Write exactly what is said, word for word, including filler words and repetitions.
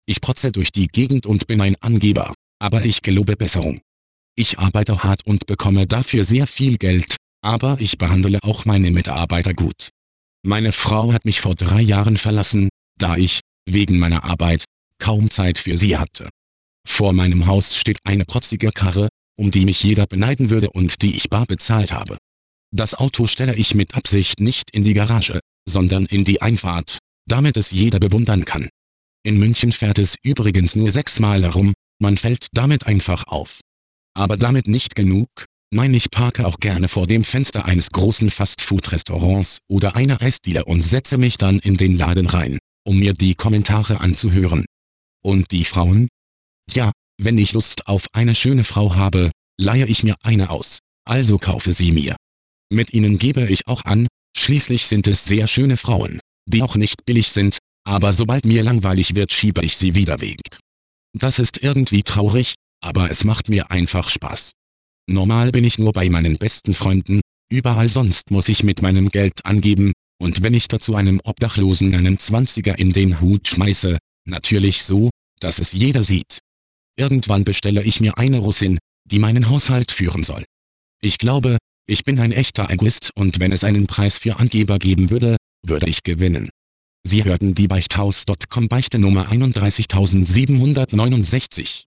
Ich protze durch die Gegend und bin ein Angeber, aber ich gelobe Besserung. Ich arbeite hart und bekomme dafür sehr viel Geld, aber ich behandle auch meine Mitarbeiter gut. Meine Frau hat mich vor drei Jahren verlassen, da ich, wegen meiner Arbeit, kaum Zeit für sie hatte. Vor meinem Haus steht eine protzige Karre, um die mich jeder beneiden würde und die ich bar bezahlt habe. Das Auto stelle ich mit Absicht nicht in die Garage, sondern in die Einfahrt, damit es jeder bewundern kann. In München fährt es übrigens nur sechsmal herum, man fällt damit einfach auf. Aber damit nicht genug, nein, ich parke auch gerne vor dem Fenster eines großen Fastfood-Restaurants oder einer Eisdiele und setze mich dann in den Laden rein, um mir die Kommentare anzuhören. Und die Frauen? Tja, wenn ich Lust auf eine schöne Frau habe, leihe ich mir eine aus, also kaufe sie mir. Mit ihnen gebe ich auch an, schließlich sind es sehr schöne Frauen, die auch nicht billig sind, aber sobald mir langweilig wird, schiebe ich sie wieder weg. Das ist irgendwie traurig, aber es macht mir einfach Spaß. Normal bin ich nur bei meinen besten Freunden, überall sonst muss ich mit meinem Geld angeben, und wenn ich dazu einem Obdachlosen einen Zwanziger in den Hut schmeiße, natürlich so, dass es jeder sieht. Irgendwann bestelle ich mir eine Russin, die meinen Haushalt führen soll. Ich glaube, ich bin ein echter Egoist und wenn es einen Preis für Angeber geben würde, würde ich gewinnen. Sie hörten die Beichthaus Punkt com Beichte Nummer einunddreißigtausendsiebenhundertneunundsechzig.